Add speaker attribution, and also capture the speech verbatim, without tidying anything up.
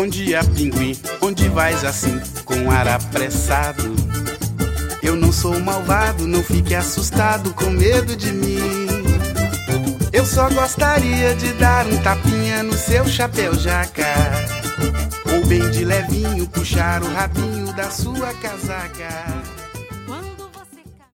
Speaker 1: Bom dia, pinguim, onde vais assim, com ar apressado? Eu não sou malvado, não fique assustado com medo de mim. Eu só gostaria de dar um tapinha no seu chapéu jaca, ou bem de levinho puxar o rabinho da sua casaca.